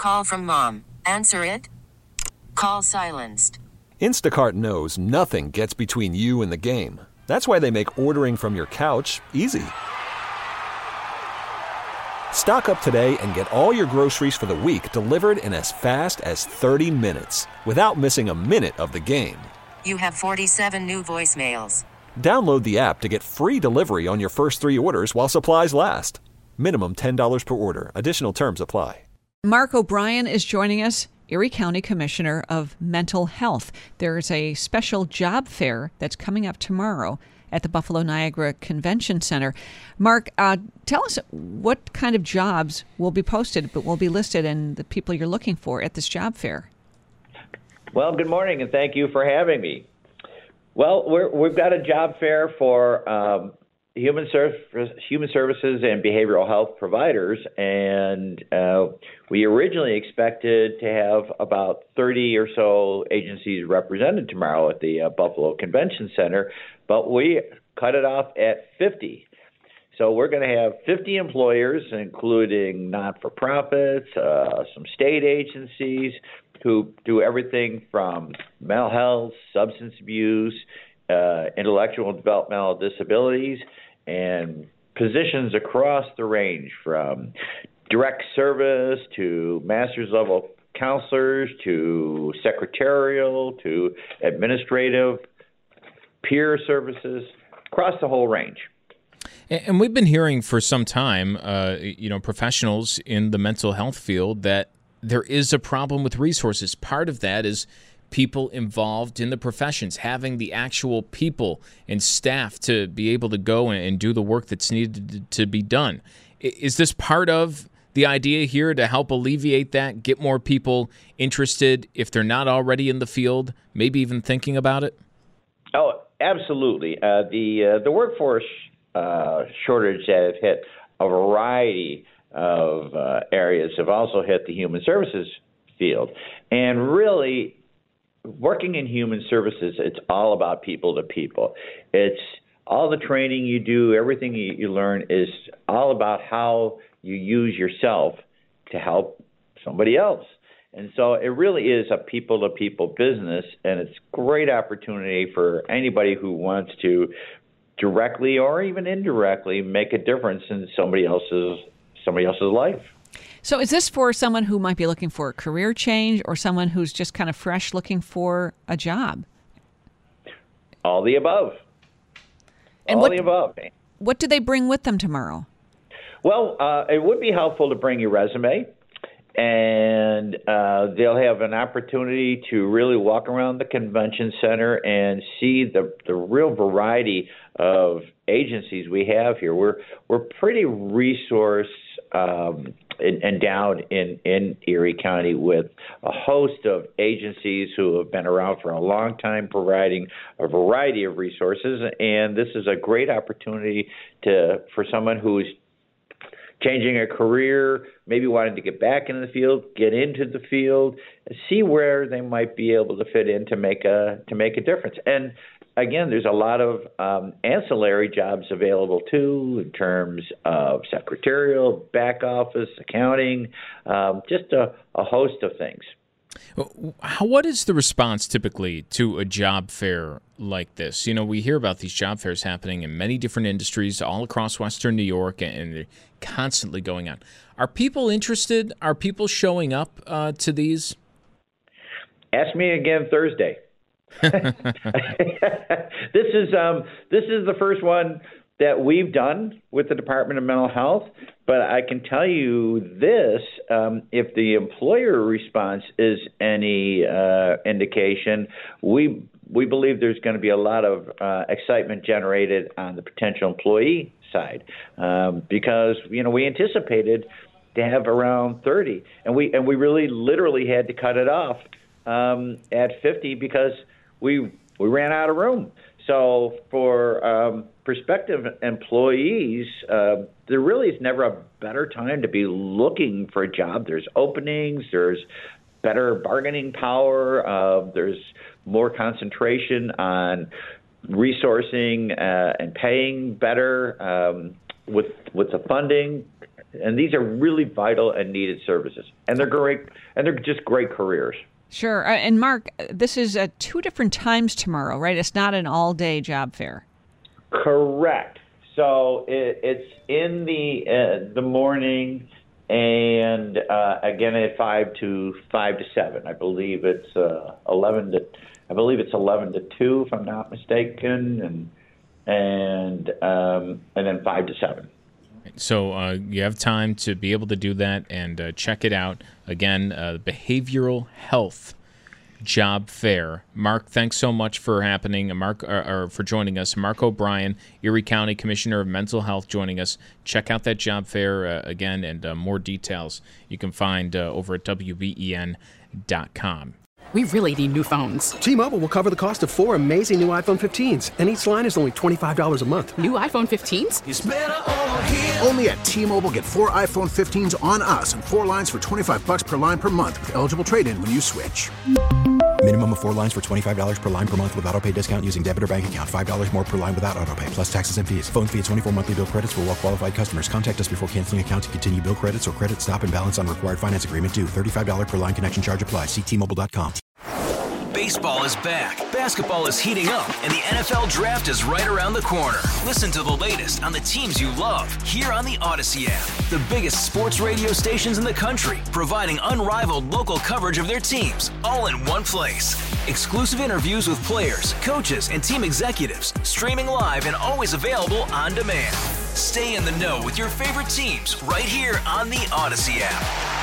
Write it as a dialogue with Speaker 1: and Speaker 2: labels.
Speaker 1: call from mom. Answer it. Call silenced.
Speaker 2: Instacart knows nothing gets between you and the game. That's why they make ordering from your couch easy. Stock up today and get all your groceries for the week delivered in as fast as 30 minutes without missing a minute of the game.
Speaker 1: You have 47 new voicemails.
Speaker 2: Download the app to get free delivery on your first 3 orders while supplies last. Minimum $10 per order. Additional terms apply.
Speaker 3: Mark O'Brien is joining us, Erie County Commissioner of Mental Health. There's a special job fair that's coming up tomorrow at the Buffalo Niagara Convention Center. Mark, tell us what kind of jobs will be posted, but will be listed, and the people you're looking for at this job fair.
Speaker 4: Well, good morning, and thank you for having me. Well, we've got a job fair for human services and behavioral health providers, and we originally expected to have about 30 or so agencies represented tomorrow at the Buffalo Convention Center, but we cut it off at 50. So we're going to have 50 employers, including not-for-profits, some state agencies, who do everything from mental health, substance abuse, intellectual and developmental disabilities, and positions across the range from direct service to master's level counselors to secretarial to administrative, peer services, across the whole range.
Speaker 5: And we've been hearing for some time, professionals in the mental health field that there is a problem with resources. Part of that is people involved in the professions, having the actual people and staff to be able to go and do the work that's needed to be done. Is this part of the idea here to help alleviate that, get more people interested if they're not already in the field, maybe even thinking about it?
Speaker 4: Oh, absolutely. The workforce shortage that has hit a variety of areas have also hit the human services field. And really, working in human services, it's all about people to people. It's all the training you do, everything you learn is all about how you use yourself to help somebody else. And so it really is a people-to-people business, and it's a great opportunity for anybody who wants to directly or even indirectly make a difference in somebody else's life.
Speaker 3: So is this for someone who might be looking for a career change or someone who's just kind of fresh looking for a job?
Speaker 4: All the above.
Speaker 3: And
Speaker 4: all the above.
Speaker 3: What do they bring with them tomorrow?
Speaker 4: Well, it would be helpful to bring your resume, and they'll have an opportunity to really walk around the convention center and see the real variety of agencies we have here. We're pretty resource endowed in Erie County with a host of agencies who have been around for a long time, providing a variety of resources. And this is a great opportunity for someone who's changing a career, maybe wanting to get back into the field, get into the field, see where they might be able to fit in to make a difference. And again, there's a lot of ancillary jobs available too, in terms of secretarial, back office, accounting, just a host of things.
Speaker 5: What is the response typically to a job fair like this? You know, we hear about these job fairs happening in many different industries all across Western New York, and they're constantly going on. Are people interested? Are people showing up to these?
Speaker 4: Ask me again Thursday. This is the first one that we've done with the Department of Mental Health, but I can tell you this, if the employer response is any indication, we believe there's going to be a lot of excitement generated on the potential employee side, because we anticipated to have around 30, and we really literally had to cut it off at 50 because we ran out of room. So for prospective employees, there really is never a better time to be looking for a job. There's openings, there's better bargaining power, there's more concentration on resourcing and paying better with the funding. And these are really vital and needed services. And they're great, and they're just great careers.
Speaker 3: Sure. And Mark, this is at 2 different times tomorrow, right? It's not an all-day job fair.
Speaker 4: Correct. So it's in the morning, and again at 5 to 7. I believe it's 11 to 2, if I'm not mistaken, and then 5 to 7.
Speaker 5: So you have time to be able to do that and check it out. Again, Behavioral Health Job Fair. Mark, thanks so much for for joining us. Mark O'Brien, Erie County Commissioner of Mental Health, joining us. Check out that job fair again, and more details you can find over at WBEN.com.
Speaker 6: We really need new phones.
Speaker 7: T-Mobile will cover the cost of 4 amazing new iPhone 15s, and each line is only $25 a month.
Speaker 6: New iPhone 15s?
Speaker 8: It's better over here. Only at T-Mobile, get 4 iPhone 15s on us and 4 lines for $25 per line per month with eligible trade-in when you switch.
Speaker 9: Minimum of 4 lines for $25 per line per month with autopay discount using debit or bank account. $5 more per line without autopay, plus taxes and fees. Phone fee at 24 monthly bill credits for well-qualified customers. Contact us before canceling account to continue bill credits or credit stop and balance on required finance agreement due. $35 per line connection charge applies. See T-Mobile.com.
Speaker 10: Baseball is back, basketball is heating up, and the NFL Draft is right around the corner. Listen to the latest on the teams you love here on the Odyssey app. The biggest sports radio stations in the country, providing unrivaled local coverage of their teams, all in one place. Exclusive interviews with players, coaches, and team executives, streaming live and always available on demand. Stay in the know with your favorite teams right here on the Odyssey app.